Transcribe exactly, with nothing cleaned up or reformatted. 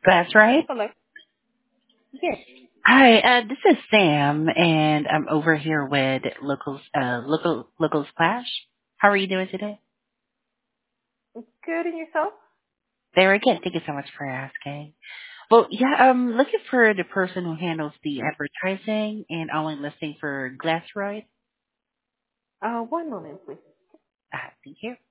That's right. Hello. Yes. Hi, uh, this is Sam, and I'm over here with Locals, uh, Local, Local Splash. How are you doing today? Good, and yourself? Very good. Thank you so much for asking. Well, yeah, I'm looking for the person who handles the advertising and online listing for Glassride. Uh, one moment, please. Ah, thank you.